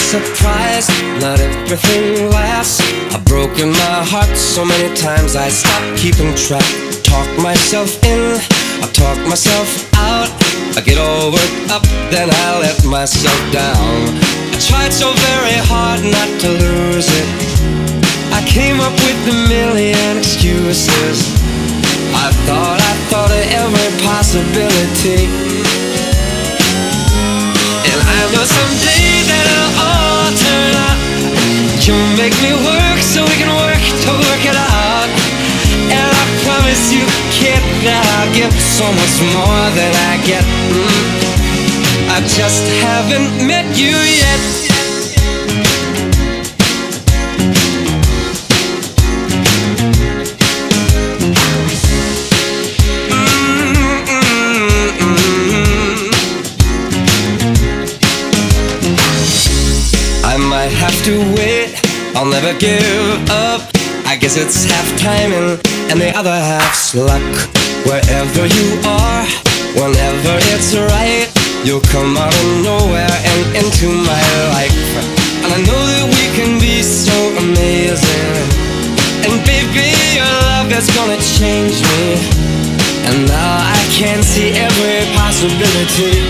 surprised, not everything lasts. I've broken my heart so many times I stopped keeping track. Talk myself in, I talk myself out. I get all worked up, then I let myself down. I tried so very hard not to lose it. I came up with a million excuses. I thought of every possibility, and I know someday that it'll all turn out. You'll make me work so we can work to work it out. And I promise you, kid, that I'll give so much more than I get. I just haven't met you yet. I might have to wait, I'll never give up. I guess it's half timing and the other half's luck. Wherever you are, whenever it's right, you'll come out of nowhere and into my life. And I know that we can be so amazing. And baby, your love is gonna change me. And now I can see every possibility.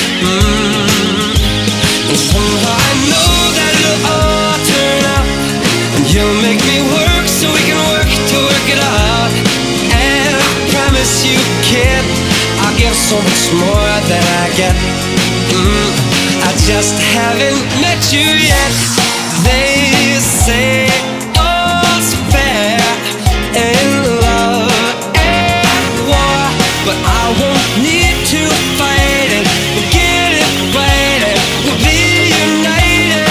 And somehow I know that it'll all turn out. And you'll make me work so we can work to work it out. And I promise you, kid, I'll give so much more than I get. I just haven't met you yet. They say all's fair in love and war, but I won't need to fight it. We'll get it right and we'll be united.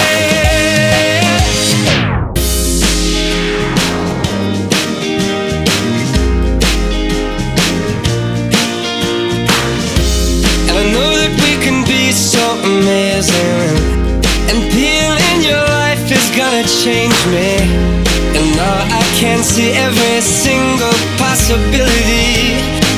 And I know that we can be so amazing, and being in your life is gonna change me. And now I can see every single possibility.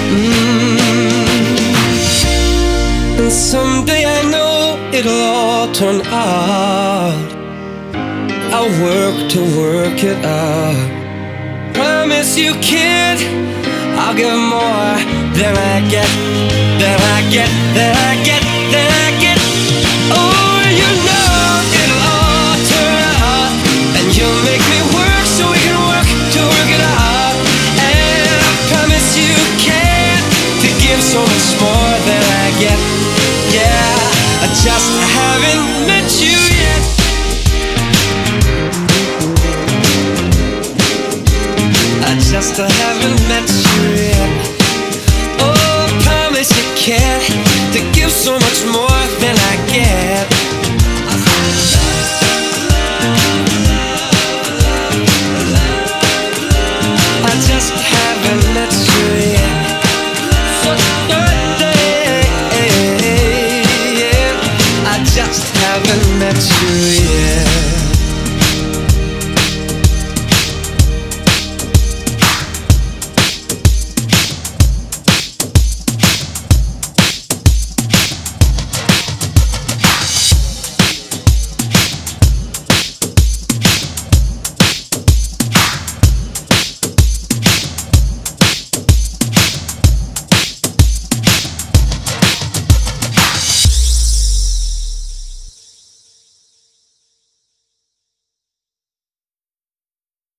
And someday I know it'll all turn out. I'll work to work it out. Promise you, kid, I'll give more than I get, than I get, than I get, than I get. Oh, you know it'll all turn out. And you'll make me work so we can work to work it out. And I promise you, kid, to give so much more than I get. Yeah, I just haven't met you yet. I just haven't met you yet. Oh, I promise you, kid, to give so much more than I get. I just haven't met you yet. I just haven't met you yet.